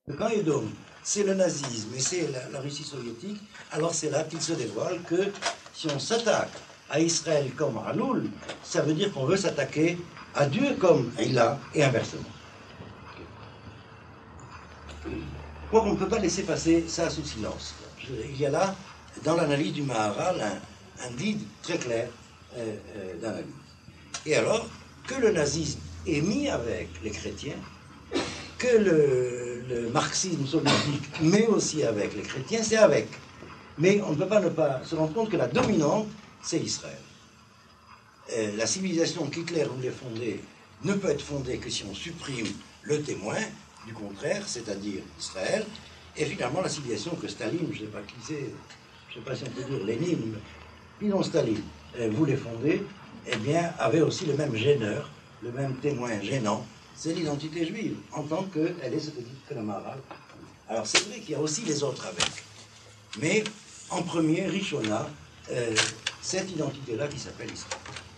Quand Edom, c'est le nazisme et c'est la Russie soviétique, alors c'est là qu'il se dévoile que si on s'attaque à Israël comme à Loul, ça veut dire qu'on veut s'attaquer à Dieu comme Ila et inversement. Or, on ne peut pas laisser passer ça sous silence. Il y a là, dans l'analyse du Maharal, un guide très clair d'analyse. Et alors, que le nazisme est mis avec les chrétiens, que le marxisme soviétique met aussi avec les chrétiens, c'est avec. Mais on ne peut pas ne pas se rendre compte que la dominante, c'est Israël. La civilisation qu'Hitler voulait fonder ne peut être fondée que si on supprime le témoin, du contraire, c'est-à-dire Israël, et finalement la civilisation que Staline, je ne sais pas qui c'est, je ne sais pas si on peut dire Lénine, mais disons Staline, voulait fonder, eh bien, avait aussi le même gêneur, le même témoin gênant, c'est l'identité juive, en tant qu'elle est ce que dit que le Maharal. Alors c'est vrai qu'il y a aussi les autres avec, mais en premier, Rishona, cette identité-là qui s'appelle Israël.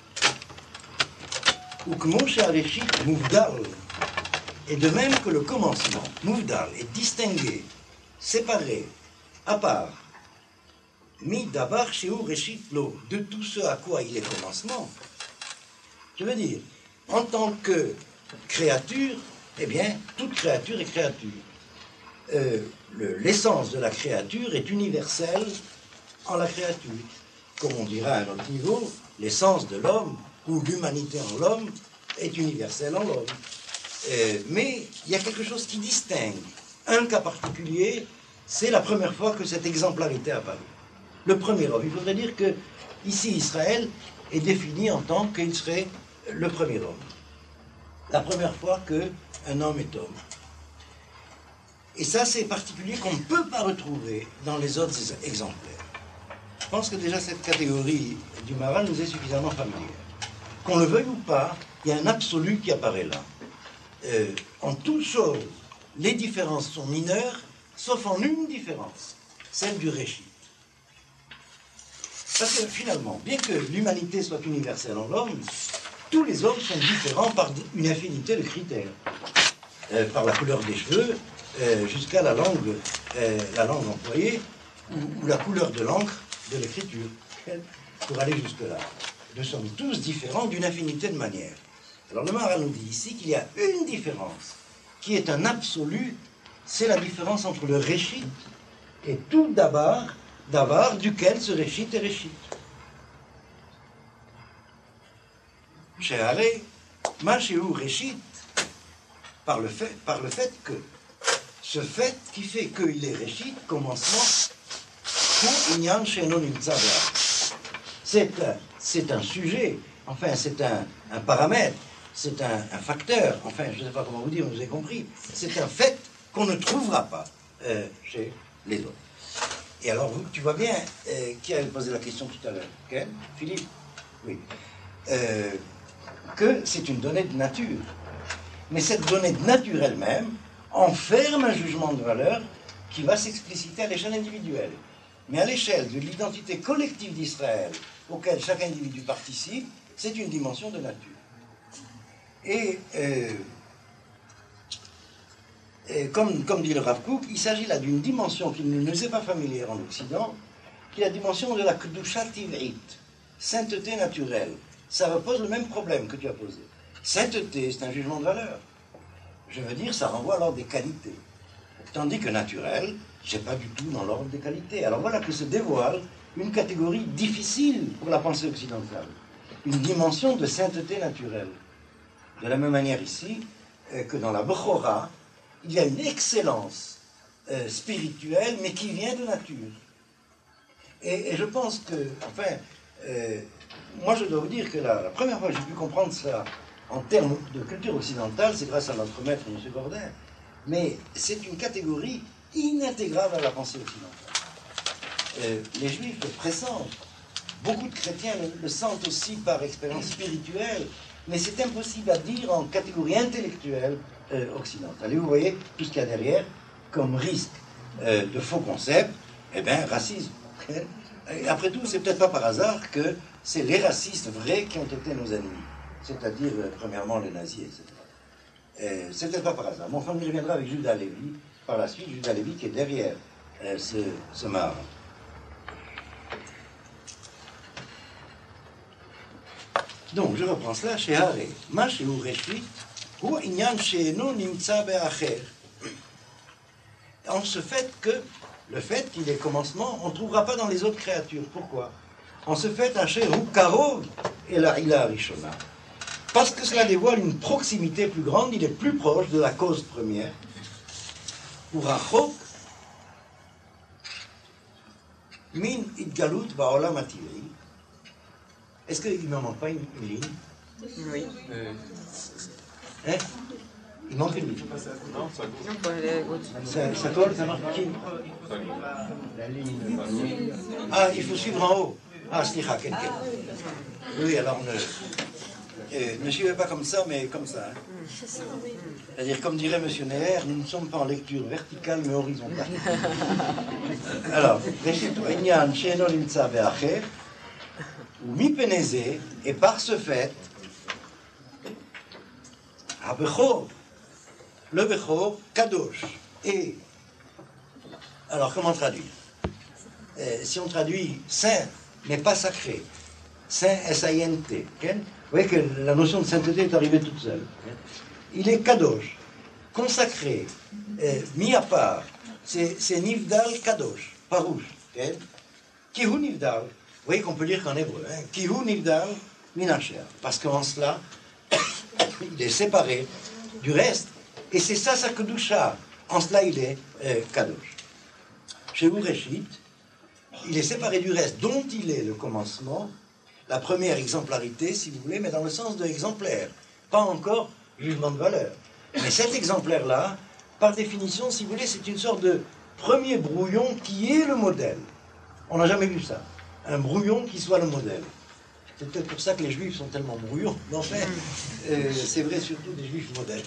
Ukmoshe Aleshit Mouvdal, et de même que le commencement, Mouvdal, est distingué, séparé, à part, Mi Dabar Sheu Reshit Lo, de tout ce à quoi il est commencement. Je veux dire, en tant que créature, eh bien, toute créature est créature. L'essence de la créature est universelle en la créature. Comme on dira à un autre niveau, l'essence de l'homme, ou l'humanité en l'homme, est universelle en l'homme. Mais il y a quelque chose qui distingue. Un cas particulier, c'est la première fois que cette exemplarité apparaît. Le premier homme. Il faudrait dire que ici, Israël est défini en tant qu'il serait le premier homme. La première fois qu'un homme est homme. Et ça, c'est particulier qu'on ne peut pas retrouver dans les autres exemplaires. Je pense que déjà cette catégorie du Maharal nous est suffisamment familière. Qu'on le veuille ou pas, il y a un absolu qui apparaît là. En toute chose, les différences sont mineures, sauf en une différence, celle du Réchit. Parce que finalement, bien que l'humanité soit universelle en l'homme, tous les hommes sont différents par une infinité de critères. Par la couleur des cheveux, jusqu'à la langue employée, ou la couleur de l'encre de l'écriture, pour aller jusque-là. Nous sommes tous différents d'une infinité de manières. Alors le Maharal nous dit ici qu'il y a une différence, qui est un absolu, c'est la différence entre le Réchit et tout Dabar, duquel ce Réchit est Réchit. Sheharei, Masheu Réchit, par le fait que, ce fait qui fait qu'il est Réchit, commencement, c'est un sujet, enfin c'est un paramètre, c'est un facteur, enfin je ne sais pas comment vous dire, vous avez compris, c'est un fait qu'on ne trouvera pas chez les autres. Et alors tu vois bien, qui a posé la question tout à l'heure? Quel? Philippe? Oui. Que c'est une donnée de nature. Mais cette donnée de nature elle-même enferme un jugement de valeur qui va s'expliciter à l'échelle individuelle. Mais à l'échelle de l'identité collective d'Israël, auquel chaque individu participe, c'est une dimension de nature. Et comme dit le Rav Kook, il s'agit là d'une dimension qui ne nous est pas familière en Occident, qui est la dimension de la Kedusha Tiv'it, sainteté naturelle. Ça repose le même problème que tu as posé. Sainteté, c'est un jugement de valeur. Je veux dire, ça renvoie à l'ordre des qualités. Tandis que naturel, c'est pas du tout dans l'ordre des qualités. Alors voilà que se dévoile une catégorie difficile pour la pensée occidentale. Une dimension de sainteté naturelle. De la même manière ici, que dans la Bechora, il y a une excellence spirituelle, mais qui vient de nature. Et je pense que, enfin, moi je dois vous dire que la première fois que j'ai pu comprendre ça en termes de culture occidentale, c'est grâce à notre maître, M. Gordin. Mais c'est une catégorie inintégrable à la pensée occidentale. Les Juifs le pressentent. Beaucoup de chrétiens le sentent aussi par expérience spirituelle, mais c'est impossible à dire en catégorie intellectuelle occidentale. Et vous voyez tout ce qu'il y a derrière comme risque de faux concepts, eh bien, racisme. Et après tout, c'est peut-être pas par hasard que c'est les racistes vrais qui ont été nos ennemis, c'est-à-dire, premièrement, les nazis, etc. C'est peut-être pas par hasard. Mon famille reviendra avec Judas Lévy, par la suite Judas Lévi qui est derrière ce marin. Donc, je reprends cela chez Haré. Ma chez Ureshit, ou Inyan she'eno nimtza be'acher. En ce fait que, le fait qu'il est commencement, on ne trouvera pas dans les autres créatures. Pourquoi? En ce fait, Asher hu karov et la ila rishona. Parce que cela dévoile une proximité plus grande, il est plus proche de la cause première. Pour Achok, min idgalut ba'olam hativri. Est-ce qu'il ne me manque pas une ligne? Oui. Hein? Il manque une ligne. Non, pour aller à gauche. Ça colle, ça marche qui? La ligne. Ah, il faut suivre en haut. Ah, slicha, quelqu'un. Oui, alors ne suivez pas comme ça, mais comme ça. Hein. C'est-à-dire, comme dirait M. Neher, nous ne sommes pas en lecture verticale, mais horizontale. Alors, Inyan she'eno nimtza be'acher. Ou mi-pénézé, et par ce fait, Bechor, le Bechor, Kadosh. Et, alors comment traduire? Si on traduit saint, mais pas sacré, saint S-A-I-N-T, vous voyez que la notion de sainteté est arrivée toute seule. Il est Kadosh, consacré, mis à part, c'est Nivdal Kadosh, Parouche. Kihu Nivdal. Vous voyez qu'on peut lire qu'en hébreu, Kihu Nivdal Minacher, parce qu'en cela, il est séparé du reste, et c'est ça sa kedusha. En cela, il est kadosh. Chez Ureshit, il est séparé du reste, dont il est le commencement, la première exemplarité, si vous voulez, mais dans le sens de exemplaire, pas encore jugement de valeur. Mais cet exemplaire-là, par définition, si vous voulez, c'est une sorte de premier brouillon qui est le modèle. On n'a jamais vu ça. Un brouillon qui soit le modèle. C'est peut-être pour ça que les juifs sont tellement brouillons, mais enfin, c'est vrai surtout des juifs modèles.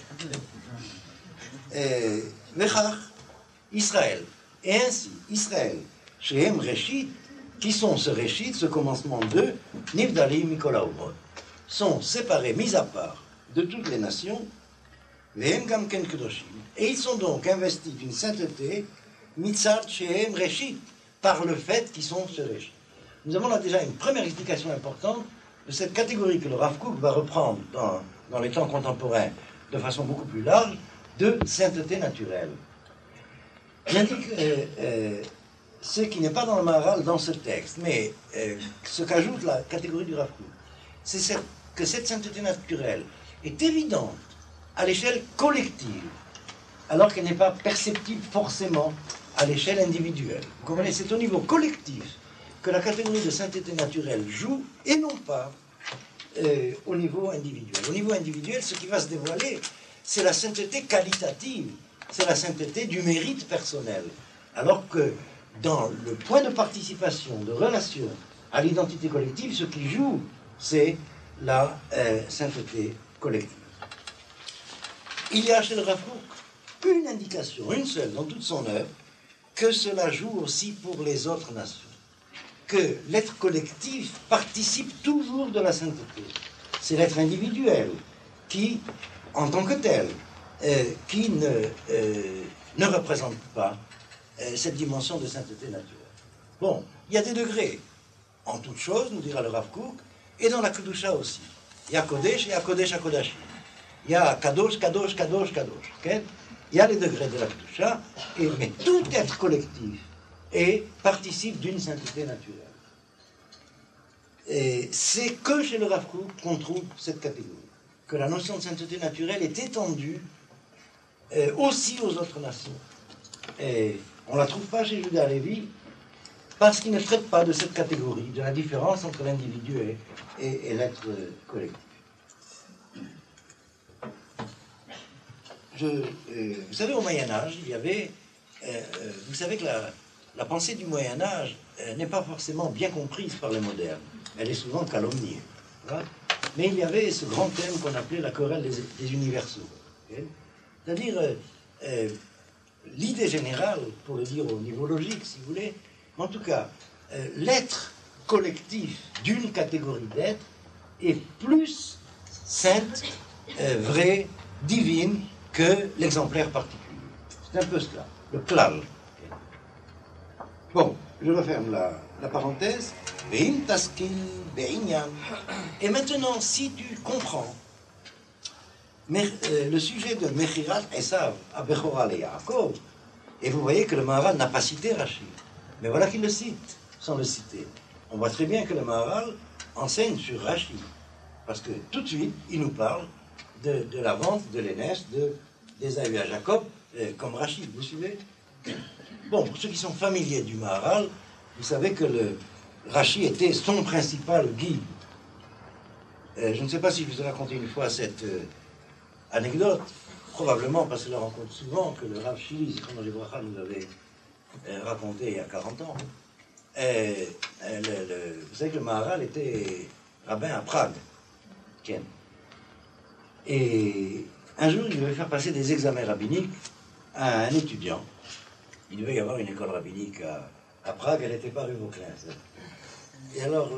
Vechach, Israël. Et ainsi, Israël, Shehem Reshit, qui sont ce Reshit, ce commencement de Nivdalim Mikola Ubrod, sont séparés, mis à part de toutes les nations, Vehem Gamken Kedoshim, et ils sont donc investis d'une sainteté, Mitzad Shehem Reshit, par le fait qu'ils sont ce Reshit. Nous avons là déjà une première explication importante de cette catégorie que le Rav Kook va reprendre dans les temps contemporains de façon beaucoup plus large, de sainteté naturelle. Il indique ce qui n'est pas dans le Maharal dans ce texte, mais ce qu'ajoute la catégorie du Rav Kook, c'est que cette sainteté naturelle est évidente à l'échelle collective, alors qu'elle n'est pas perceptible forcément à l'échelle individuelle. Vous comprenez, c'est au niveau collectif que la catégorie de sainteté naturelle joue, et non pas au niveau individuel. Au niveau individuel, ce qui va se dévoiler, c'est la sainteté qualitative, c'est la sainteté du mérite personnel. Alors que dans le point de participation, de relation à l'identité collective, ce qui joue, c'est la sainteté collective. Il y a chez le Rav Kook une indication, une seule, dans toute son œuvre, que cela joue aussi pour les autres nations. Que l'être collectif participe toujours de la sainteté. C'est l'être individuel qui, en tant que tel, qui ne représente pas cette dimension de sainteté naturelle. Bon, il y a des degrés en toute chose, nous dira le Rav Kook, et dans la Kedusha aussi. Il y a Kodesh et il y a Kodesh HaKodashim. Il y a Kadosh, Kadosh, Kadosh, Kadosh. Okay? Il y a les degrés de la Kedusha, mais tout être collectif et participe d'une sainteté naturelle. Et c'est que chez le Rav Kook qu'on trouve cette catégorie, que la notion de sainteté naturelle est étendue aussi aux autres nations. Et on ne la trouve pas chez Judas Lévi parce qu'il ne traite pas de cette catégorie, de la différence entre l'individu et l'être collectif. Vous savez, au Moyen-Âge, il y avait... vous savez que la pensée du Moyen-Âge n'est pas forcément bien comprise par les modernes. Elle est souvent calomniée. Voilà. Mais il y avait ce grand thème qu'on appelait la querelle des universaux. Okay? C'est-à-dire, l'idée générale, pour le dire au niveau logique, si vous voulez, en tout cas, l'être collectif d'une catégorie d'êtres est plus sainte, vraie, divine, que l'exemplaire particulier. C'est un peu cela, le klal. Bon, je referme la parenthèse. Et maintenant, si tu comprends le sujet de Mechirat Esav à Bechora le Yaakov, et vous voyez que le Maharal n'a pas cité Rashi, mais voilà qu'il le cite, sans le citer. On voit très bien que le Maharal enseigne sur Rashi, parce que tout de suite, il nous parle de la vente de l'aînesse d'Ésaü à Jacob, comme Rashi, vous suivez? Bon, pour ceux qui sont familiers du Maharal, vous savez que le Rashi était son principal guide. Je ne sais pas si je vous ai raconté une fois cette anecdote, probablement parce que je la rencontre souvent, que le Rav Shili, Zichrono Livracha, nous avait raconté il y a 40 ans. Vous savez que le Maharal était rabbin à Prague, Ken. Et un jour, il devait faire passer des examens rabbiniques à un étudiant. Il devait y avoir une école rabbinique à Prague, elle n'était pas rue Vauclin. Et alors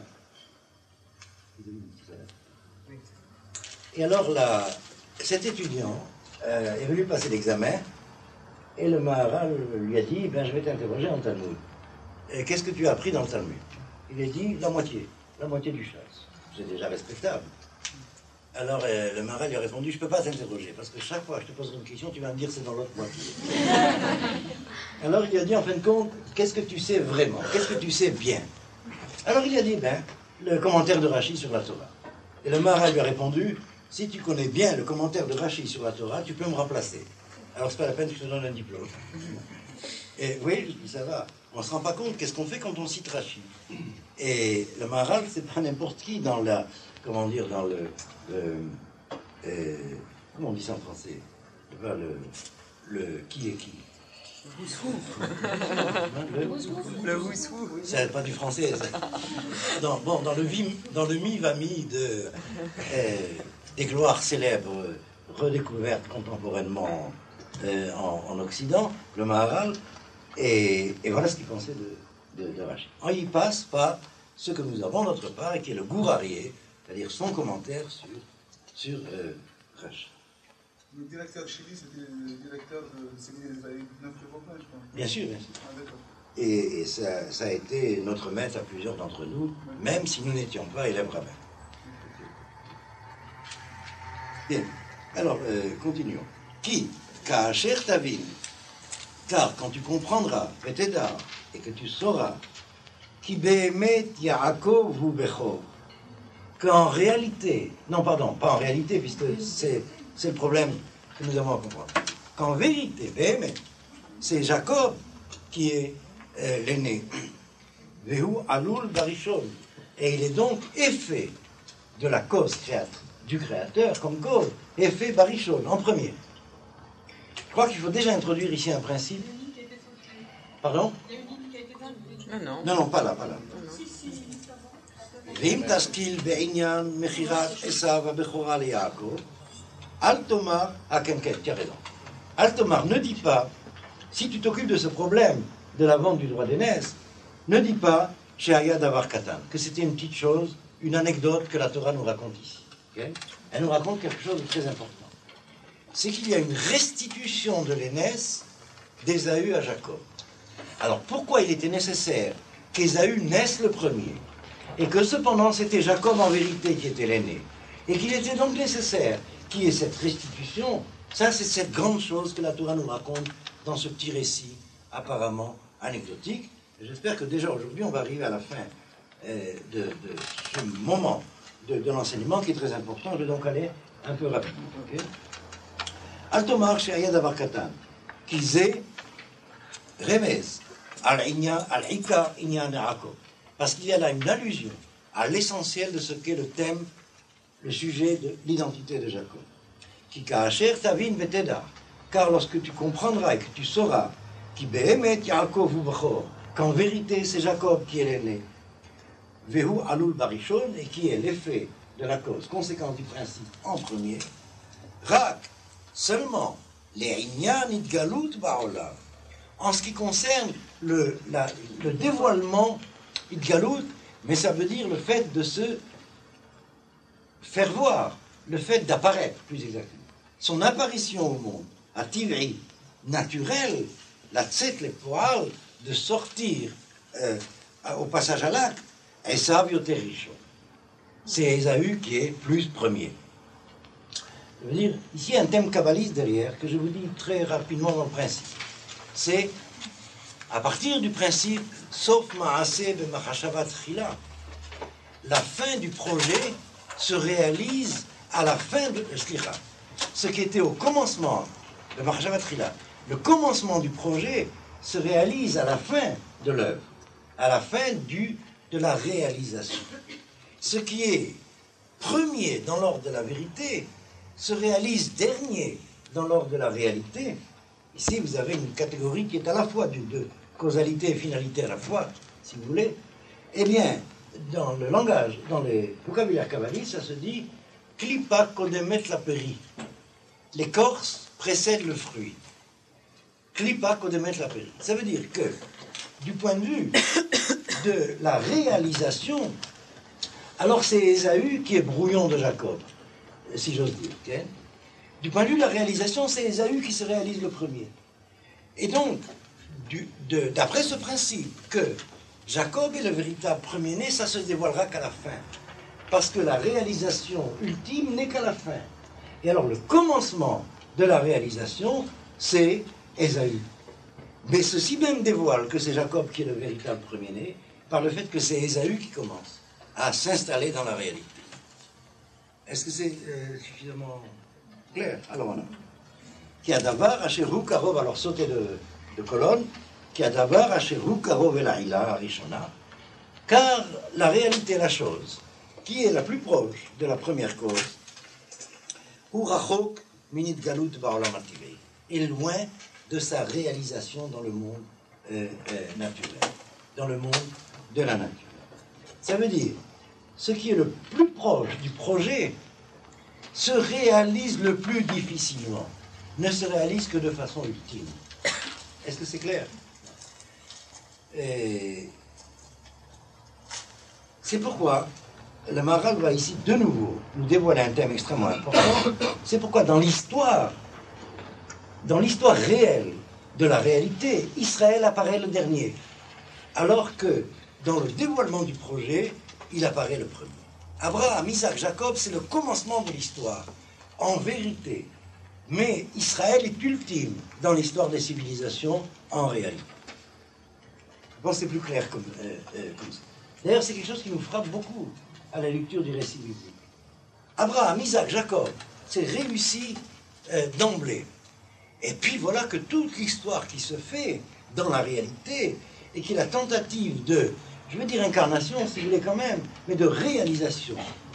là, cet étudiant est venu passer l'examen, et le Maharal lui a dit, je vais t'interroger en Talmud. Qu'est-ce que tu as appris dans le Talmud? Il a dit, la moitié du chasse. C'est déjà respectable. Alors le Maharal lui a répondu, je ne peux pas t'interroger, parce que chaque fois que je te poserai une question, tu vas me dire c'est dans l'autre moitié. Alors il a dit, en fin de compte, qu'est-ce que tu sais vraiment? Qu'est-ce que tu sais bien? Alors il a dit, le commentaire de Rashi sur la Torah. Et le Maharal lui a répondu, si tu connais bien le commentaire de Rashi sur la Torah, tu peux me remplacer. Alors c'est pas la peine que je te donne un diplôme. Et oui, ça va. On ne se rend pas compte qu'est-ce qu'on fait quand on cite Rashi. Et le Maharal, c'est pas n'importe qui dans la... Comment dire, dans le comment on dit ça en français? Le qui est qui? Le woussou. C'est pas du français. Dans le mi-va-mi des gloires célèbres redécouvertes contemporainement en Occident, le Maharal, et voilà ce qu'il pensait de Rashi. Il passe par ce que nous avons d'autre part, et qui est le Gourarié, c'est-à-dire son commentaire sur Rashi. Le directeur Chili, c'était le directeur de séminaire des années 9 de Vauclin, je pense. Bien sûr, bien sûr. Ah, d'accord. Et ça a été notre maître à plusieurs d'entre nous, même si nous n'étions pas élèves rabbins. Bien, alors continuons. Qui, Kacher Tavin, car quand tu comprendras, Petedar, et que tu sauras, Ki Behemet Yaakov hu Bechor, qu'en réalité, non pardon, pas en réalité, puisque c'est le problème que nous avons à comprendre, qu'en vérité, Behemet, c'est Jacob qui est l'aîné. Vehu alul barishon, et il est donc effet de la cause du créateur comme cause, effet barishon, en premier. Je crois qu'il faut déjà introduire ici un principe. Pardon? Non, pas là. Vim taskil be'inyan mechirat Esav bechora le Yaakov, al tomar hakenket, tu as raison. Al tomar, ne dis pas, si tu t'occupes de ce problème de la vente du droit d'aînesse, ne dis pas chez Aya Davar Katan, que c'était une petite chose, une anecdote que la Torah nous raconte ici. Okay? Elle nous raconte quelque chose de très important. C'est qu'il y a une restitution de l'aînesse d'Ésaü à Jacob. Alors pourquoi il était nécessaire qu'Ésaü naisse le premier, et que cependant c'était Jacob en vérité qui était l'aîné, et qu'il était donc nécessaire qu'il y ait cette restitution? Ça, c'est cette grande chose que la Torah nous raconte dans ce petit récit apparemment anecdotique. J'espère que déjà aujourd'hui on va arriver à la fin de ce moment de l'enseignement qui est très important. Je vais donc aller un peu rapidement. Okay? Altomar she'aya davar katan, ki ze remez al-ikar inyan Yaakov, parce qu'il y a là une allusion à l'essentiel de ce qu'est le thème, le sujet de l'identité de Jacob. Ki ka'asher tavin vetedar, car lorsque tu comprendras et que tu sauras, ki behemet Yaakov hu bechor, qu'en vérité c'est Jacob qui est l'aîné, vehu alul barishon, et qui est l'effet de la cause, conséquence du principe en premier, rak, seulement les inyan idgalut ba'olam, en ce qui concerne le dévoilement idgalut, mais ça veut dire le fait de se faire voir, le fait d'apparaître, plus exactement. Son apparition au monde, à Tivri, naturel, la tzet le poal, de sortir au passage à l'acte, Esav yoter rishon. C'est Ésaü qui est plus premier. Je veux dire, ici, il y a un thème kabbaliste derrière, que je vous dis très rapidement dans le principe. C'est, à partir du principe, sauf ma'aseh b'machashavat chila, la fin du projet se réalise à la fin de Shlicha. Ce qui était au commencement de machashavat chila, le commencement du projet se réalise à la fin de l'œuvre, à la fin de la réalisation. Ce qui est premier dans l'ordre de la vérité se réalise dernier dans l'ordre de la réalité. Ici, vous avez une catégorie qui est à la fois de causalité et finalité à la fois, si vous voulez. Eh bien, dans le langage, dans les vocabulaires kabbalistes, ça se dit « klipa kodemet la peri ». L'écorce précède le fruit. « Klipa kodemet la peri ». Ça veut dire que, du point de vue de la réalisation, alors c'est Ésaü qui est brouillon de Jacob, si j'ose dire. Okay? Du point de vue de la réalisation, c'est Ésaü qui se réalise le premier. Et donc, d'après ce principe que Jacob est le véritable premier-né, ça se dévoilera qu'à la fin. Parce que la réalisation ultime n'est qu'à la fin. Et alors, le commencement de la réalisation, c'est Ésaü. Mais ceci même dévoile que c'est Jacob qui est le véritable premier-né, par le fait que c'est Ésaü qui commence à s'installer dans la réalité. Est-ce que c'est suffisamment clair? Alors voilà. Qui a d'avar asheru karov, alors sauter de colonne, qui a d'avar asheru karov el haïla arishona, car la réalité, la chose, qui est la plus proche de la première cause, ou rachok minit galut ba'olam hativei, est loin de sa réalisation dans le monde naturel, dans le monde de la nature. Ça veut dire, ce qui est le plus proche du projet se réalise le plus difficilement, ne se réalise que de façon ultime. Est-ce que c'est clair? C'est pourquoi le Maharal va ici de nouveau nous dévoiler un thème extrêmement important. C'est pourquoi dans l'histoire réelle de la réalité, Israël apparaît le dernier, alors que dans le dévoilement du projet, il apparaît le premier. Abraham, Isaac, Jacob, c'est le commencement de l'histoire, en vérité. Mais Israël est ultime dans l'histoire des civilisations, en réalité. Je pense que c'est plus clair comme ça. D'ailleurs, c'est quelque chose qui nous frappe beaucoup à la lecture du récit biblique. Abraham, Isaac, Jacob, c'est réussi d'emblée. Et puis voilà que toute l'histoire qui se fait dans la réalité, et qui est la tentative de, je veux dire incarnation, si vous voulez quand même, mais de réalisation.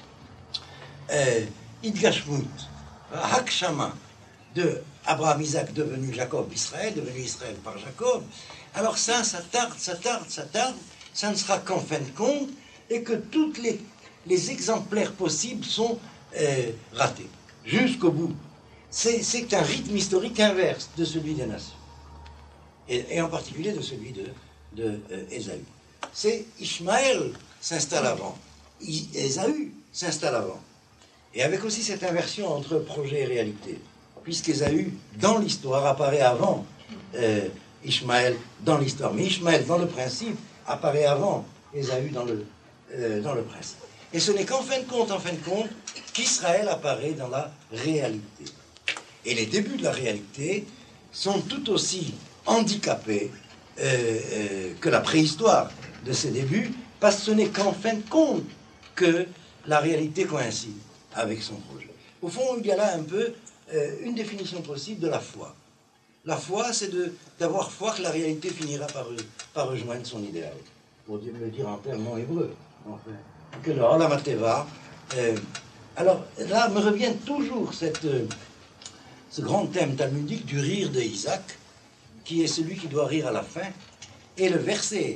Idgashmut, Hakshama, de Abraham, Isaac, devenu Jacob, Israël, devenu Israël par Jacob. Alors ça tarde, ça ne sera qu'en fin de compte, et que tous les exemplaires possibles sont ratés, jusqu'au bout. C'est un rythme historique inverse de celui des nations, et en particulier de celui de Ésaü. C'est Ishmaël s'installe avant, Ésaü s'installe avant. Et avec aussi cette inversion entre projet et réalité, puisqu'Ésaü, dans l'histoire, apparaît avant Ishmaël dans l'histoire. Mais Ishmaël, dans le principe, apparaît avant Ésaü dans le principe. Et ce n'est qu'en fin de compte, qu'Israël apparaît dans la réalité. Et les débuts de la réalité sont tout aussi handicapés que la préhistoire de ces débuts, parce que ce n'est qu'en fin de compte que la réalité coïncide avec son projet. Au fond, il y a là un peu une définition possible de la foi. La foi, c'est d'avoir foi que la réalité finira par rejoindre son idéal. Pour le dire en termes non hébreux. Enfin, que le Olam HaTeva. Alors là, me revient toujours ce grand thème talmudique du rire de Isaac, qui est celui qui doit rire à la fin, et le verset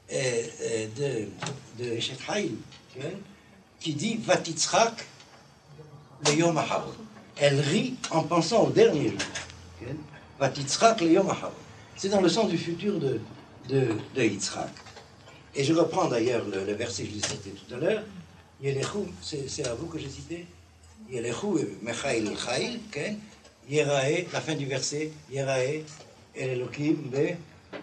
de Shephaïl, qui dit « Vatitzrak le Yom HaHar ». Elle rit en pensant au dernier jour. « Vatitzrak le Yom HaHar ». C'est dans le sens du futur de Yitzhak. Et je reprends d'ailleurs le verset que j'ai cité tout à l'heure. « Yelechu », c'est à vous que j'ai cité. « Yelechu Mechail Chail », Yerae, la fin du verset, Yerae El Elohim be...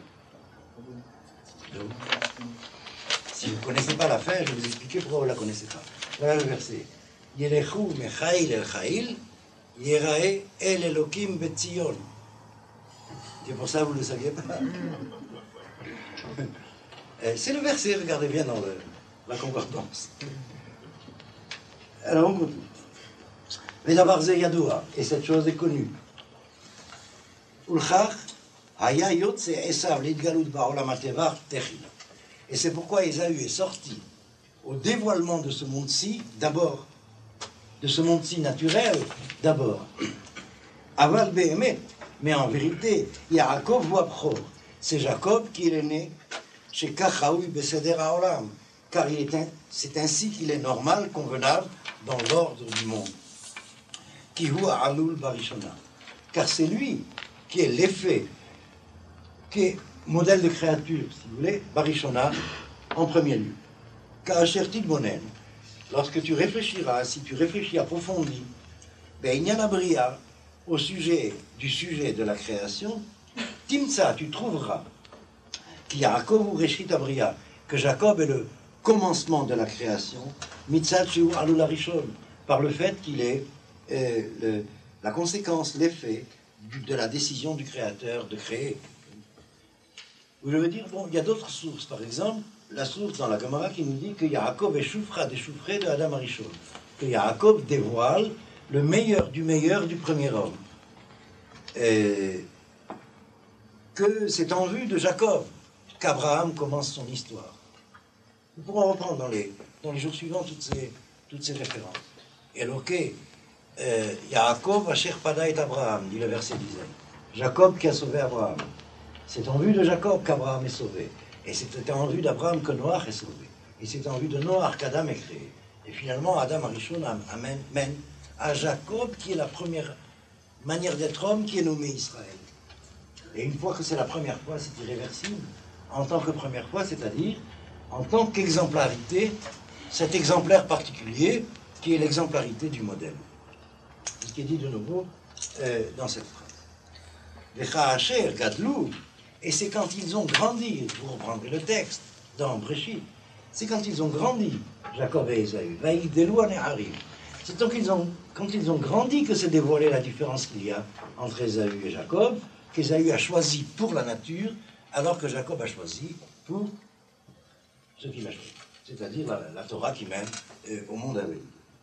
Si vous ne connaissez pas la fin, je vais vous expliquer pourquoi vous ne la connaissez pas. Voilà le verset. Yelechu mechail el chail, yerae el Elohim betzion. C'est pour ça que vous ne le saviez pas. C'est le verset, regardez bien dans la concordance. Alors on continue. Vedavar ze yadoua, et cette chose est connue. Ulchach haya yotze esav lidgalut ba'olam hateva techila. Et c'est pourquoi Ésaü est sorti au dévoilement de ce monde-ci, d'abord, de ce monde-ci naturel, d'abord. Aval behemet, mais en vérité, Yaakov Wabchor, c'est Jacob qui est né chez Kachaoui Beseder Haolam, car c'est ainsi qu'il est normal, convenable, dans l'ordre du monde. Kihu Alul Barishona, car c'est lui qui est l'effet, qui est modèle de créature, si vous voulez, Barishona, en premier lieu. Ka'asher tidbonen, lorsque tu réfléchiras, si tu réfléchis approfondi, Be'inyan Bria, au sujet de la création, Timsa, tu trouveras, qu'il y a Yaakov ou Reshit Abria, que Jacob est le commencement de la création, Mitzat Shu Alul Arishon, par le fait qu'il est la conséquence, l'effet de la décision du créateur de créer. Vous voulez dire, bon, il y a d'autres sources, par exemple, la source dans la Gemara qui nous dit que Yaakov est Shufra des Shufré de Adam Arishon, que Yaakov dévoile le meilleur du premier homme. Et que c'est en vue de Jacob qu'Abraham commence son histoire. Nous pourrons reprendre dans les jours suivants toutes ces références. Et ok, Yaakov Asher Pada et Abraham, dit le verset 10. Jacob qui a sauvé Abraham. C'est en vue de Jacob qu'Abraham est sauvé. Et c'est en vue d'Abraham que Noach est sauvé. Et c'est en vue de Noach qu'Adam est créé. Et finalement, Adam Arishon mène à Jacob, qui est la première manière d'être homme, qui est nommé Israël. Et une fois que c'est la première fois, c'est irréversible. En tant que première fois, c'est-à-dire en tant qu'exemplarité, cet exemplaire particulier, qui est l'exemplarité du modèle. C'est ce qui est dit de nouveau dans cette phrase. Vechaasher gadlou, et c'est quand ils ont grandi, vous reprendrez le texte dans Bréchit, c'est quand ils ont grandi, Jacob et Ésaü, c'est donc quand ils ont grandi que s'est dévoilée la différence qu'il y a entre Ésaü et Jacob, qu'Ésaü a choisi pour la nature, alors que Jacob a choisi pour ce qu'il a choisi, c'est-à-dire la Torah qui mène au monde à venir.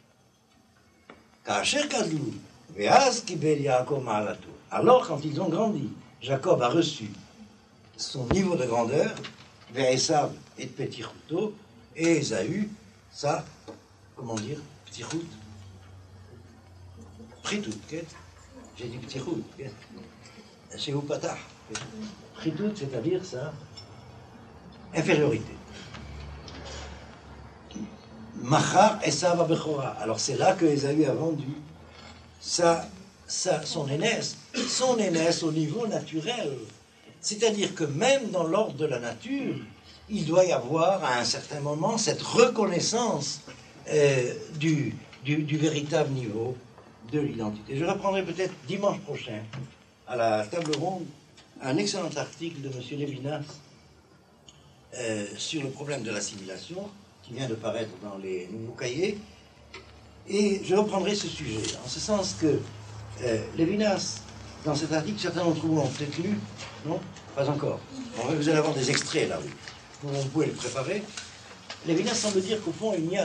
Alors, quand ils ont grandi, Jacob a reçu son niveau de grandeur, vers Esav et de Petichuto, et Ésaü, ça, comment dire, Petichut, Pritout, j'ai dit Petichut, c'est Upatah, Pritout, c'est-à-dire ça, infériorité. Machar Esav Abechora, alors c'est là que Ésaü a vendu son aînesse au niveau naturel. C'est-à-dire que même dans l'ordre de la nature, il doit y avoir à un certain moment cette reconnaissance du véritable niveau de l'identité. Je reprendrai peut-être dimanche prochain à la table ronde un excellent article de M. Lévinas sur le problème de l'assimilation qui vient de paraître dans les nouveaux cahiers, et je reprendrai ce sujet en ce sens que Lévinas, dans cet article, certains d'entre vous l'ont peut-être lu, non? Pas encore. Vous allez avoir des extraits là, oui. Vous pouvez le préparer. Lévinas semble dire qu'au fond, il n'y a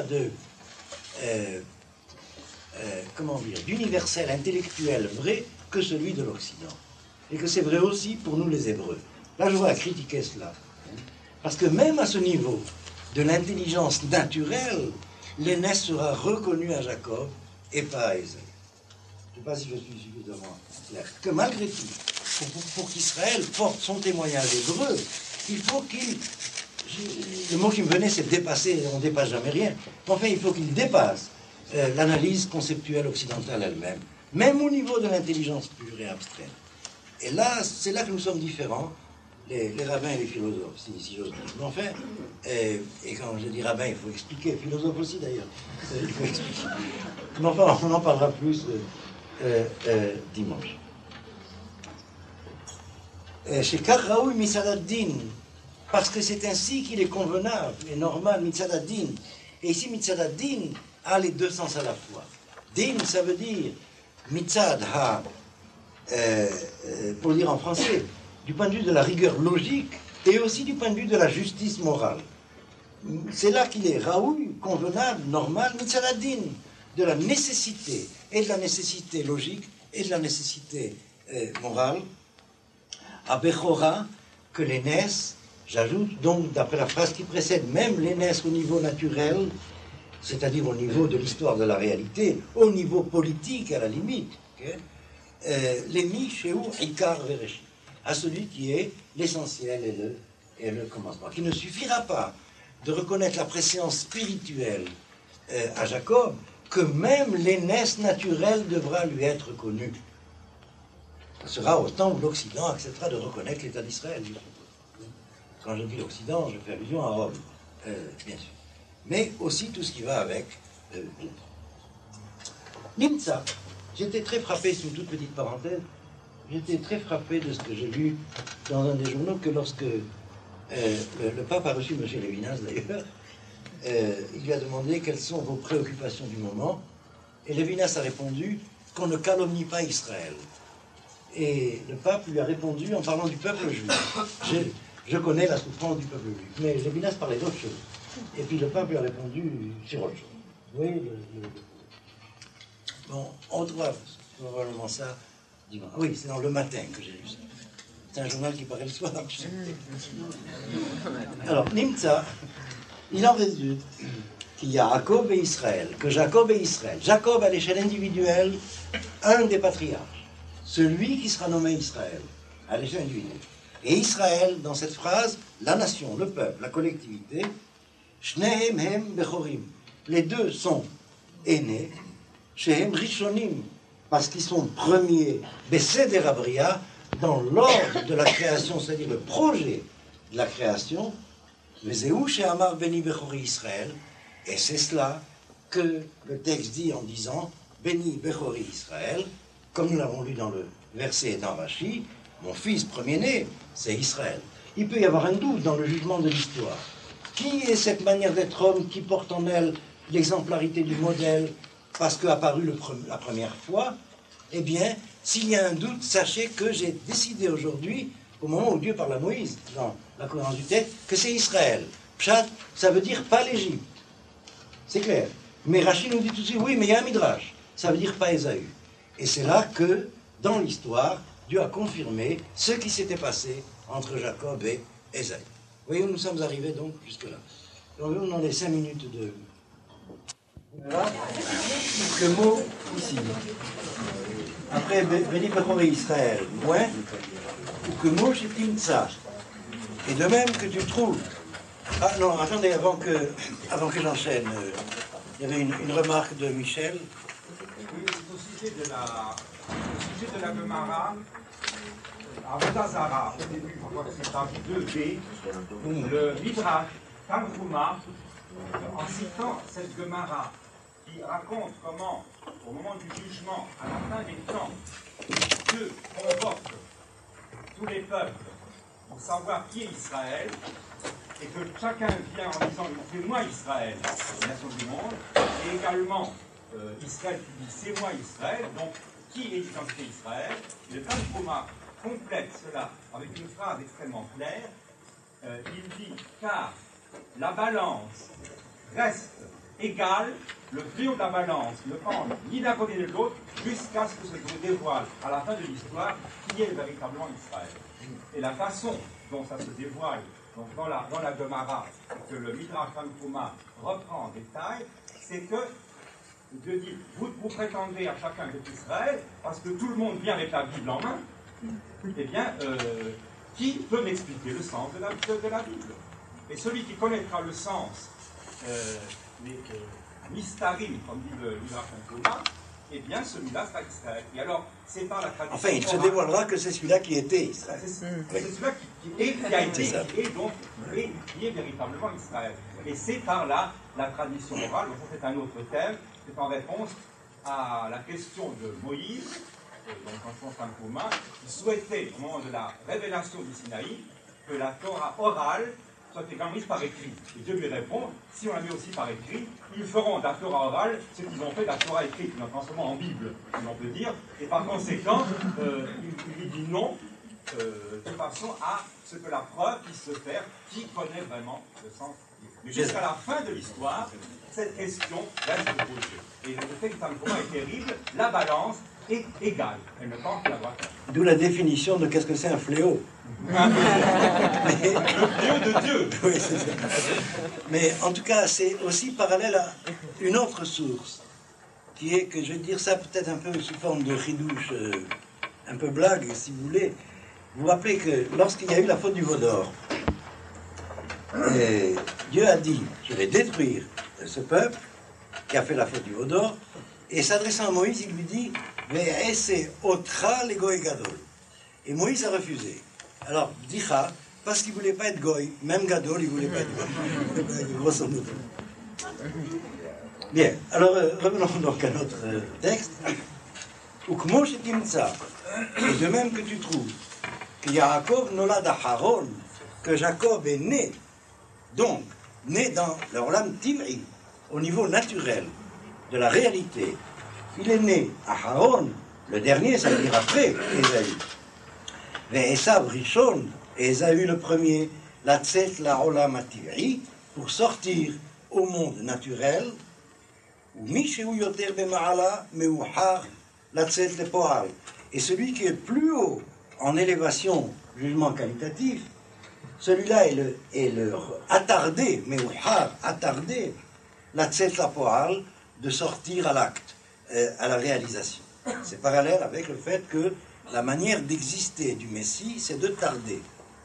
d'universel intellectuel vrai que celui de l'Occident. Et que c'est vrai aussi pour nous les Hébreux. Là, je vois à critiquer cela. Parce que même à ce niveau de l'intelligence naturelle, l'aînesse sera reconnue à Jacob et pas à Ésaü. Je ne sais pas si je suis suffisamment clair. Que malgré tout, pour qu'Israël porte son témoignage hébreu, il faut qu'il... Le mot qui me venait, c'est dépasser, on ne dépasse jamais rien. Enfin, il faut qu'il dépasse l'analyse conceptuelle occidentale elle-même, même au niveau de l'intelligence pure et abstraite. Et là, c'est là que nous sommes différents, les rabbins et les philosophes, si j'ose dire. Mais enfin, et quand je dis rabbin, il faut expliquer, philosophe aussi d'ailleurs, il faut expliquer. Mais enfin, on en parlera plus dimanche. chez Karraoui Mitzadaddin, parce que c'est ainsi qu'il est convenable et normal, Mitzadaddin. Et ici, Mitzadaddin a les deux sens à la fois. Din, ça veut dire Mitzad ha, pour le dire en français, du point de vue de la rigueur logique et aussi du point de vue de la justice morale. C'est là qu'il est Raoui, convenable, normal, Mitzadaddin, de la nécessité, et de la nécessité logique, et de la nécessité morale, à Bechora, que l'aînesse, j'ajoute donc, d'après la phrase qui précède, même l'aînesse au niveau naturel, c'est-à-dire au niveau de l'histoire de la réalité, au niveau politique à la limite, l'émi chez Ikar Vereshi, à celui qui est l'essentiel et le commencement, qui ne suffira pas de reconnaître la préséance spirituelle à Jacob, que même l'aînesse naturelle devra lui être connue. Ce sera au temps où l'Occident acceptera de reconnaître l'État d'Israël. Quand je dis l'Occident, je fais allusion à Rome, bien sûr. Mais aussi tout ce qui va avec. Nimtza, j'étais très frappé, c'est une toute petite parenthèse, j'étais très frappé de ce que j'ai lu dans un des journaux, que lorsque le pape a reçu M. Lévinas d'ailleurs, il lui a demandé quelles sont vos préoccupations du moment, et Lévinas a répondu qu'on ne calomnie pas Israël. Et le pape lui a répondu en parlant du peuple juif. Je connais la souffrance du peuple juif, mais Lévinas parlait d'autre chose. Et puis le pape lui a répondu sur autre chose. Vous voyez Bon, on retrouvera probablement ça dimanche. Oui, c'est dans Le Matin que j'ai lu ça. C'est un journal qui paraît le soir. Alors, Nimtza, il en résulte qu'il y a Jacob et Israël, que Jacob et Israël. Jacob à l'échelle individuelle, un des patriarches, celui qui sera nommé Israël, à l'échelle individuelle. Et Israël, dans cette phrase, la nation, le peuple, la collectivité, Shnehem hem bechorim. Les deux sont aînés, shehem rishonim, parce qu'ils sont premiers, beseder abria, dans l'ordre de la création, c'est-à-dire le projet de la création, Vezeu she'amar beni bechori Israël, et c'est cela que le texte dit en disant Beni bechori Israël, comme nous l'avons lu dans le verset dans Rashi, mon fils premier-né, c'est Israël. Il peut y avoir un doute dans le jugement de l'histoire. Qui est cette manière d'être homme qui porte en elle l'exemplarité du modèle parce qu'a apparu la première fois? Eh bien, s'il y a un doute, sachez que j'ai décidé aujourd'hui, au moment où Dieu parle à Moïse, dans la cohérence du texte, que c'est Israël. Pshat, ça veut dire pas l'Égypte. C'est clair. Mais Rachid nous dit tout de suite, oui, mais il y a un midrash. Ça veut dire pas Ésaü. Et c'est là que, dans l'histoire, Dieu a confirmé ce qui s'était passé entre Jacob et Ésaü. Vous voyez où nous sommes arrivés donc jusque-là. Donc on en est 5 minutes de... Voilà. Le mot ici. Après Béni Bechori Israël, moins, ou que mot chez Timtza. Et de même que tu trouves... Ah non, attendez, avant que j'enchaîne, il y avait une remarque de Michel. Oui, c'est au sujet de la Gemara. Avodah Zara, au début, je crois que c'est page 2b, le Midrash Tanchuma, en citant cette Gemara, qui raconte comment, au moment du jugement, à la fin des temps, Dieu convoque tous les peuples pour savoir qui est Israël, et que chacun vient en disant « c'est moi Israël », la nation du monde, et également Israël qui dit « c'est moi Israël », donc qui est l'identité Israël, le Tanchuma complète cela avec une phrase extrêmement claire. Il dit « car la balance reste égale, le trio de la balance ne pend ni d'un côté ni de l'autre, jusqu'à ce que se dévoile à la fin de l'histoire qui est véritablement Israël. » Et la façon dont ça se dévoile donc dans la Gemara, que le Midrash Tanchuma reprend en détail, c'est que Dieu dit « vous prétendez à chacun d'être Israël, parce que tout le monde vient avec la Bible en main, eh bien, qui peut m'expliquer le sens de la Bible? Et celui qui connaîtra le sens, les mystarim, comme dit le Midrash Tanchuma, eh bien, celui-là sera Israël. Et alors, c'est par la tradition... Enfin, il se dévoilera que c'est celui-là qui était Israël. C'est celui-là qui a été, qui est véritablement Israël. Et c'est par la tradition orale, donc c'est un autre thème, c'est en réponse à la question de Moïse, donc en France Tanhuma, il souhaitait, au moment de la révélation du Sinaï, que la Torah orale soit également mise par écrit. Et Dieu lui répond, si on la met aussi par écrit, ils feront de la Torah orale ce qu'ils ont fait de la Torah écrite, donc en ce moment en Bible, comme on peut dire, et par conséquent, il lui dit non, de façon à ce que la preuve puisse se faire qui connaît vraiment le sens. Mais jusqu'à la fin de l'histoire, cette question reste posée. Et le fait que Tanhuma est terrible, la balance est égale. Elle ne pense que la droite. D'où la définition de qu'est-ce que c'est un fléau. Le fléau de Dieu. Oui, c'est ça. Mais en tout cas, c'est aussi parallèle à une autre source, qui est que, je vais dire ça peut-être un peu sous forme de ridouche, un peu blague, si vous voulez. Vous vous rappelez que lorsqu'il y a eu la faute du veau d'or, Dieu a dit, je vais détruire ce peuple qui a fait la faute du veau d'or, et s'adressant à Moïse, il lui dit, Ve'ese otra le goy gadol. Et Moïse a refusé. Alors, Dicha, parce qu'il ne voulait pas être goy, même gadol, il ne voulait pas être goy, grosso modo. Bien, alors revenons donc à notre texte. Ukmo shetimtsa, et de même que tu trouves que Yaakov nolad Haron, que Jacob est né, donc né dans le Olam Tim'i, au niveau naturel de la réalité. Il est né à Haron, le dernier, ça veut dire après Ésaü. Mais Esav Rishon, Ésaü le premier, la Tset la Olam Tim'i, pour sortir au monde naturel, ou Mishéou Yoter Bema'ala, Meuhar, la Tset le Poal. Et celui qui est plus haut en élévation, jugement qualitatif, celui-là est le attardé, Meuhar, attardé, la Tset la Poal, de sortir à l'acte, à la réalisation. C'est parallèle avec le fait que la manière d'exister du Messie, c'est de tarder.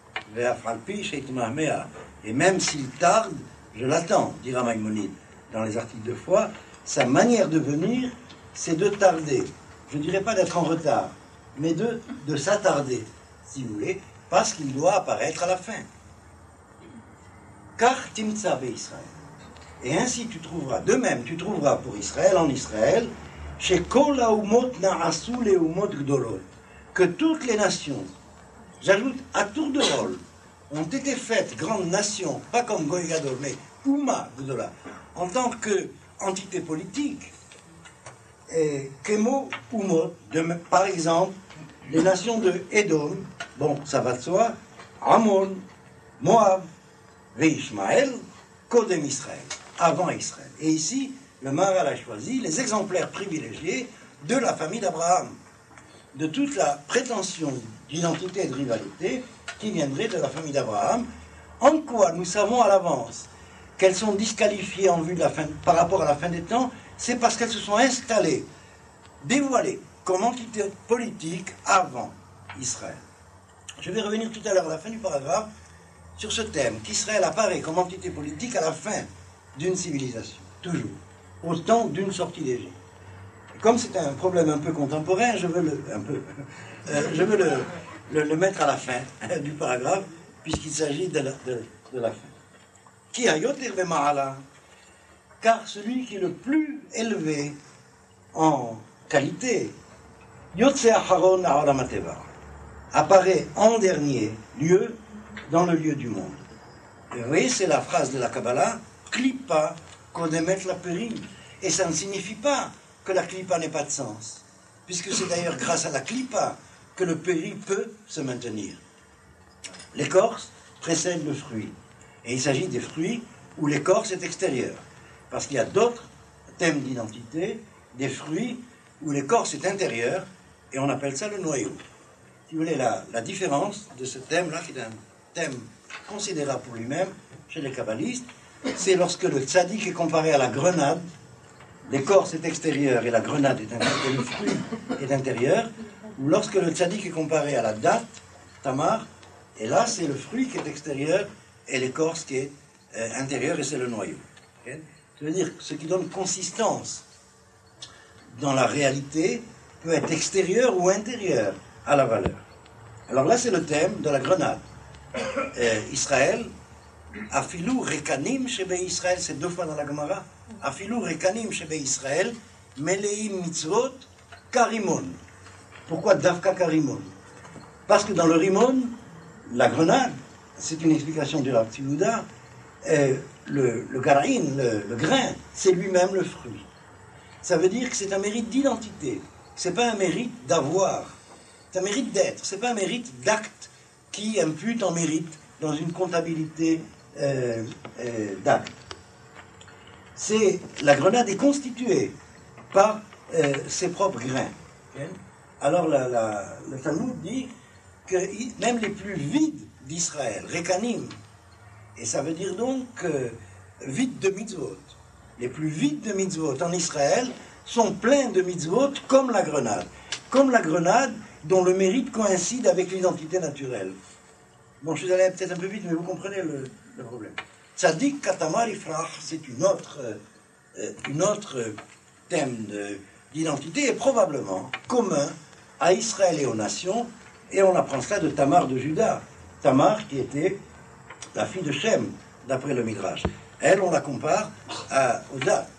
Et même s'il tarde, je l'attends, dira Maïmonide dans les articles de foi, sa manière de venir, c'est de tarder. Je ne dirais pas d'être en retard, mais de s'attarder, si vous voulez, parce qu'il doit apparaître à la fin. Car Timtsa Israël. Et ainsi tu trouveras, de même tu trouveras pour Israël, en Israël, chez Kol Haumot Na'asu Leumot Gdolot, que toutes les nations, j'ajoute à tour de rôle, ont été faites grandes nations, pas comme Goy Gadol, mais Uma Gdola, en tant qu'entité politique, et Kemo Umot, par exemple, les nations de Édom, bon, ça va de soi, Ammon, Moab, Ishmaël, Kodem Israël, avant Israël. Et ici, le Maharal a choisi les exemplaires privilégiés de la famille d'Abraham, de toute la prétention d'identité et de rivalité qui viendrait de la famille d'Abraham, en quoi nous savons à l'avance qu'elles sont disqualifiées en vue de la fin, par rapport à la fin des temps, c'est parce qu'elles se sont installées, dévoilées comme entité politique avant Israël. Je vais revenir tout à l'heure à la fin du paragraphe sur ce thème, qu'Israël apparaît comme entité politique à la fin d'une civilisation, toujours, au temps d'une sortie d'Égypte. Comme c'est un problème un peu contemporain, je veux le mettre à la fin du paragraphe, puisqu'il s'agit de la fin. Qui a yoter bema'ala, car celui qui est le plus élevé en qualité, yotse acharon ha'olam hateva, apparaît en dernier lieu dans le lieu du monde. Et vous voyez, c'est la phrase de la Kabbalah, klipa kodemet la périm. Et ça ne signifie pas que la klipa n'ait pas de sens, puisque c'est d'ailleurs grâce à la klipa que le péri peut se maintenir. L'écorce précède le fruit, et il s'agit des fruits où l'écorce est extérieure, parce qu'il y a d'autres thèmes d'identité, des fruits où l'écorce est intérieure, et on appelle ça le noyau. Si vous voulez, la différence de ce thème-là, qui est un thème considérable pour lui-même, chez les kabbalistes, c'est lorsque le tzaddik est comparé à la grenade, l'écorce est extérieure et la grenade est intérieure, et le fruit est intérieur, ou lorsque le tzaddik est comparé à la date, tamar, et là c'est le fruit qui est extérieur et l'écorce qui est intérieure et c'est le noyau. Okay? Ça veut dire que ce qui donne consistance dans la réalité peut être extérieur ou intérieur à la valeur. Alors là c'est le thème de la grenade. Israël, Afilou Rekanim Shebe Israël, c'est 2 fois dans la Gemara. Afilou Rekanim Shebe Israël, Meleim Mitzvot Karimon. Pourquoi Davka Karimon? Parce que dans le Rimon, la grenade, c'est une explication du Rav Tzvi, le garin, le grain, c'est lui-même le fruit. Ça veut dire que c'est un mérite d'identité. C'est pas un mérite d'avoir. C'est un mérite d'être. C'est pas un mérite d'acte qui impute en mérite dans une comptabilité d'actes. La grenade est constituée par ses propres grains. Okay? Alors le Talmud dit que même les plus vides d'Israël, Rekanim, et ça veut dire donc vides de mitzvot, les plus vides de mitzvot en Israël sont pleins de mitzvot comme la grenade dont le mérite coïncide avec l'identité naturelle. Bon, je suis allé peut-être un peu vite, mais vous comprenez le problème. Tzadik Katamar Ifrach, c'est une autre thème d'identité, et probablement commun à Israël et aux nations, et on apprend cela de Tamar de Juda. Tamar qui était la fille de Shem, d'après le Midrash. Elle, on la compare aux dates.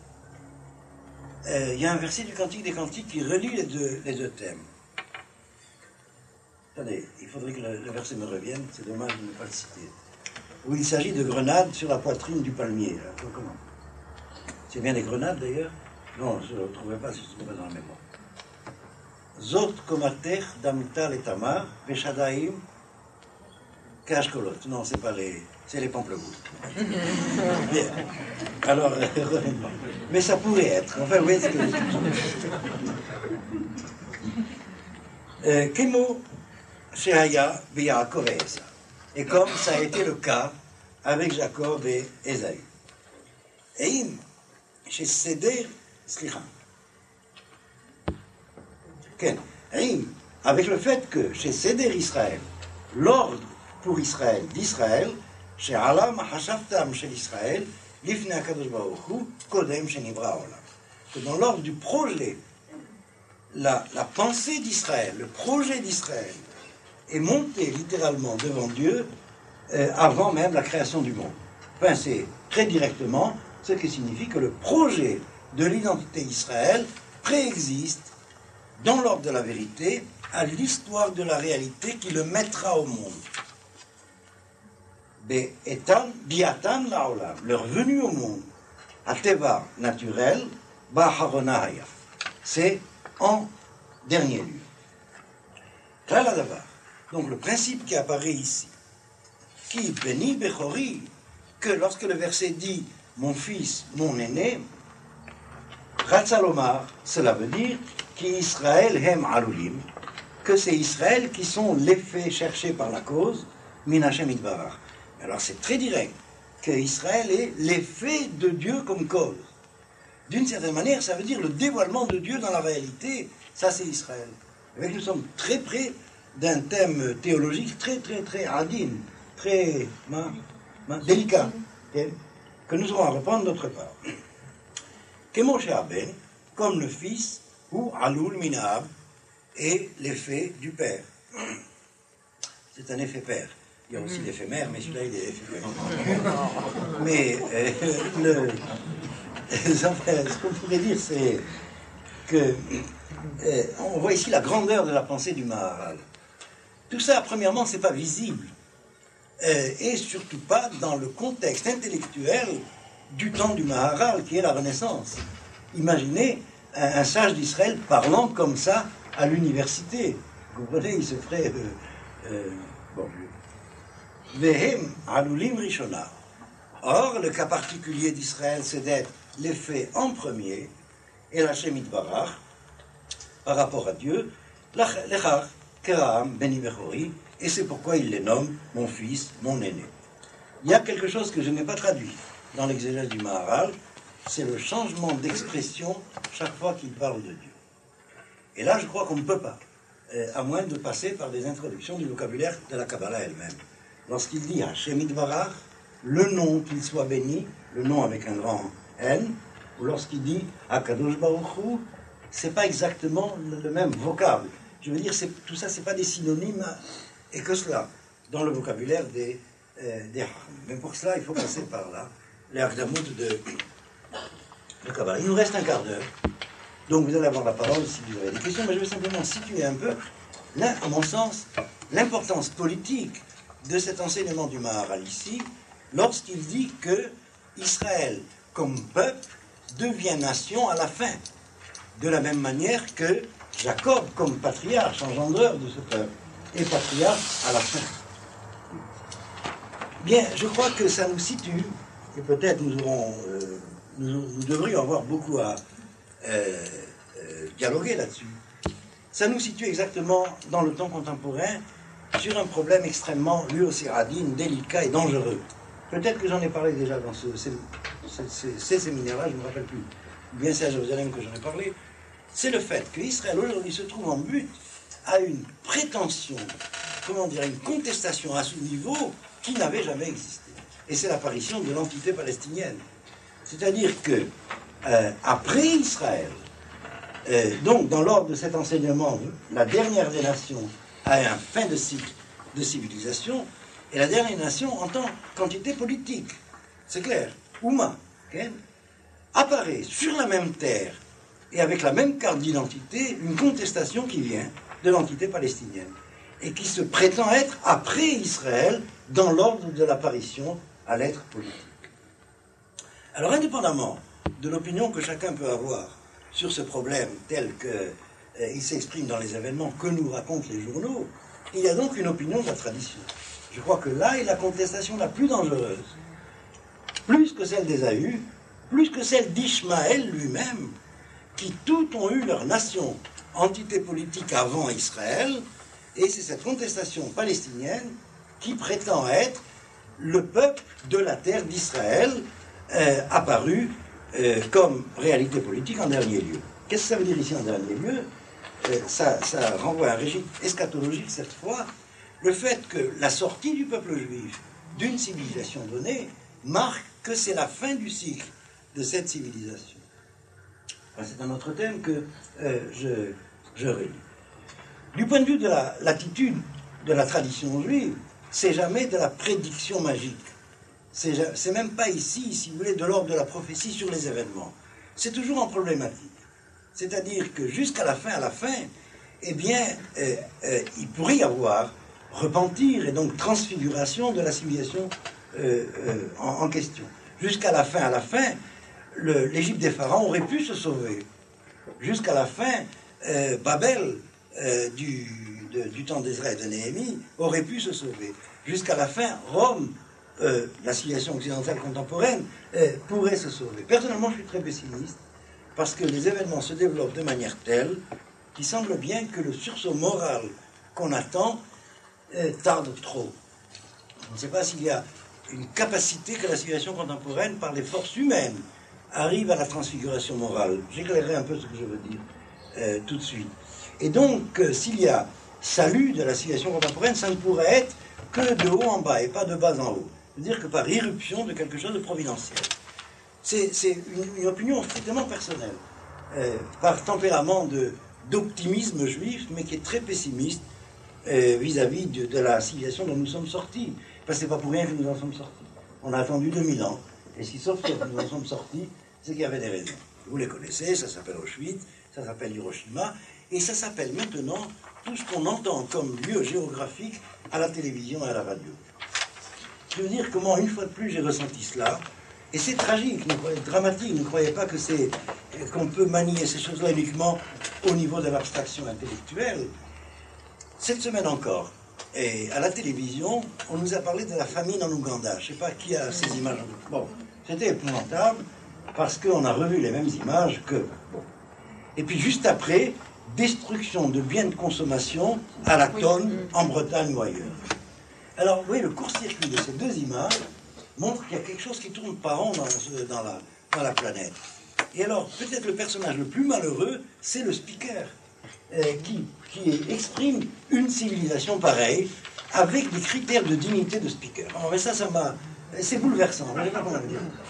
Il y a un verset du Cantique des Cantiques qui relie les deux thèmes. Attendez, il faudrait que le verset me revienne, c'est dommage de ne pas le citer. Où il s'agit de grenades sur la poitrine du palmier. Comment? C'est bien des grenades d'ailleurs? Non, je ne le trouverai pas si je ne trouve pas dans la mémoire. Zot komater damtal et tamar, veshadaim, kashkolot. Non, c'est les pamplemousses. Bien. Alors, mais ça pourrait être. Enfin, oui, ce que Kemo Shehaya Yaakov et Esaü. Et comme ça a été le cas avec Jacob et Ésaü. Et chez Seder, avec le fait que chez Seder Israël, l'ordre pour Israël d'Israël, chez Alam Hashaftam chez Israël, Lifne Akadosh Baruch Hu, Kodem Shenibra Olam. Que dans l'ordre du projet, la pensée d'Israël, le projet d'Israël, est monté littéralement devant Dieu avant même la création du monde. Enfin, c'est très directement ce qui signifie que le projet de l'identité Israël préexiste dans l'ordre de la vérité à l'histoire de la réalité qui le mettra au monde. Biatan laolam, leur venue au monde, ateva naturel, baharonaya, c'est en dernier lieu. Klal donc le principe qui apparaît ici, qui béni bechori, que lorsque le verset dit mon fils, mon aîné, Ratzalomar, cela veut dire qu'Israël hem alulim, que c'est Israël qui sont l'effet cherché par la cause, min Hashem itbarach. Alors c'est très direct que Israël est l'effet de Dieu comme cause. D'une certaine manière, ça veut dire le dévoilement de Dieu dans la réalité, ça c'est Israël. Et nous sommes très près d'un thème théologique très adin, très délicat, que nous aurons à reprendre d'autre part. Kemoshe Aben, comme le fils, ou Alul Minab, est l'effet du père. C'est un effet père. Il y a aussi l'effet mère, mais celui-là, il est l'effet père. Mais ce qu'on pourrait dire, c'est que on voit ici la grandeur de la pensée du Maharal. Tout ça, premièrement, c'est pas visible, et surtout pas dans le contexte intellectuel du temps du Maharal, qui est la Renaissance. Imaginez un sage d'Israël parlant comme ça à l'université. Vous comprenez, il se ferait... Vehem alulim rishona. Or, le cas particulier d'Israël, c'est d'être l'effet en premier, et la Hashem itbarach, par rapport à Dieu, l'echar keraam beni bechori, et c'est pourquoi il les nomme mon fils, mon aîné. Il y a quelque chose que je n'ai pas traduit dans l'exégèse du Maharal, c'est le changement d'expression chaque fois qu'il parle de Dieu. Et là, je crois qu'on ne peut pas, à moins de passer par des introductions du vocabulaire de la Kabbalah elle-même. Lorsqu'il dit Hashem itbarach, le nom qu'il soit béni, le nom avec un grand N, ou lorsqu'il dit Akadosh Baruch Hu, c'est pas exactement le même vocable. Je veux dire, tout ça, c'est pas des synonymes, et que cela, dans le vocabulaire des Mais pour cela, il faut passer par là, les Akdamut de Kabbalah. Il nous reste un quart d'heure. Donc vous allez avoir la parole si vous avez des questions, mais je vais simplement situer un peu, là, à mon sens, l'importance politique de cet enseignement du Maharal ici, lorsqu'il dit que Israël, comme peuple, devient nation à la fin, de la même manière que Jacob, comme patriarche, engendreur de ce peuple, est patriarche à la fin. Bien, je crois que ça nous situe, et peut-être nous devrions avoir beaucoup à dialoguer là-dessus. Ça nous situe exactement dans le temps contemporain sur un problème extrêmement, lui aussi, radine, délicat et dangereux. Peut-être que j'en ai parlé déjà dans ces séminaires-là, je ne me rappelle plus. Bien c'est à Jérusalem que j'en ai parlé. C'est le fait qu'Israël aujourd'hui se trouve en but à une prétention, comment dire, une contestation à ce niveau qui n'avait jamais existé. Et c'est l'apparition de l'entité palestinienne. C'est-à-dire que, après Israël, donc dans l'ordre de cet enseignement, la dernière des nations a un fin de cycle de civilisation, et la dernière nation en tant qu'entité politique, c'est clair, Ouma, okay, apparaît sur la même terre et avec la même carte d'identité une contestation qui vient de l'entité palestinienne et qui se prétend être après Israël dans l'ordre de l'apparition à l'être politique. Alors indépendamment de l'opinion que chacun peut avoir sur ce problème tel qu'il s'exprime dans les événements que nous racontent les journaux, il y a donc une opinion de la tradition. Je crois que là est la contestation la plus dangereuse, plus que celle d'Ésaü, plus que celle d'Ishmaël lui-même, qui toutes ont eu leur nation, entité politique avant Israël, et c'est cette contestation palestinienne qui prétend être le peuple de la terre d'Israël apparu comme réalité politique en dernier lieu. Qu'est-ce que ça veut dire ici en dernier lieu? Ça renvoie à un régime eschatologique cette fois, le fait que la sortie du peuple juif d'une civilisation donnée marque que c'est la fin du cycle de cette civilisation. C'est un autre thème que je relis. Du point de vue de l'attitude de la tradition juive, c'est jamais de la prédiction magique. C'est même pas ici, si vous voulez, de l'ordre de la prophétie sur les événements. C'est toujours en problématique. C'est-à-dire que jusqu'à la fin, eh bien, il pourrait y avoir repentir et donc transfiguration de la civilisation en question. Jusqu'à la fin, l'Égypte des pharaons aurait pu se sauver. Jusqu'à la fin, Babel, du temps d'Ezra et de Néhémie, aurait pu se sauver. Jusqu'à la fin, Rome, la civilisation occidentale contemporaine, pourrait se sauver. Personnellement, je suis très pessimiste, parce que les événements se développent de manière telle qu'il semble bien que le sursaut moral qu'on attend tarde trop. Je ne sais pas s'il y a une capacité que la civilisation contemporaine, par les forces humaines, arrive à la transfiguration morale. J'éclairerai un peu ce que je veux dire tout de suite. Et donc, s'il y a salut de la civilisation contemporaine, ça ne pourrait être que de haut en bas et pas de bas en haut. C'est-à-dire que par irruption de quelque chose de providentiel. C'est une opinion strictement personnelle, par tempérament d'optimisme juif, mais qui est très pessimiste vis-à-vis de la civilisation dont nous sommes sortis. Parce que c'est pas pour rien que nous en sommes sortis. On a attendu 2000 ans. Et si sauf que nous en sommes sortis, c'est qu'il y avait des raisons. Vous les connaissez, ça s'appelle Auschwitz, ça s'appelle Hiroshima, et ça s'appelle maintenant tout ce qu'on entend comme lieu géographique à la télévision et à la radio. Je veux dire comment, une fois de plus, j'ai ressenti cela. Et c'est tragique, dramatique. Ne croyez pas que qu'on peut manier ces choses-là uniquement au niveau de l'abstraction intellectuelle. Cette semaine encore, et à la télévision, on nous a parlé de la famine en Ouganda. Je ne sais pas qui a ces images. Bon, c'était épouvantable, parce qu'on a revu les mêmes images que... Bon. Et puis juste après, destruction de biens de consommation à la tonne en Bretagne ou ailleurs. Alors, vous voyez, le court-circuit de ces deux images montre qu'il y a quelque chose qui tourne pas rond dans la planète. Et alors, peut-être le personnage le plus malheureux, c'est le speaker, qui exprime une civilisation pareille, avec des critères de dignité de speaker. Alors, mais ça m'a... C'est bouleversant, je ne sais pas comment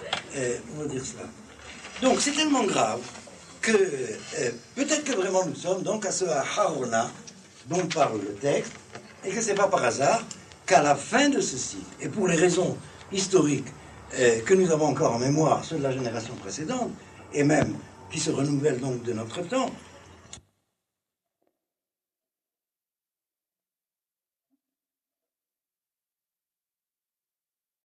on va dire cela. Donc, c'est tellement grave que peut-être que vraiment nous sommes donc à ce Harona dont parle le texte, et que ce n'est pas par hasard qu'à la fin de ceci, et pour les raisons historiques que nous avons encore en mémoire, ceux de la génération précédente, et même qui se renouvelle donc de notre temps,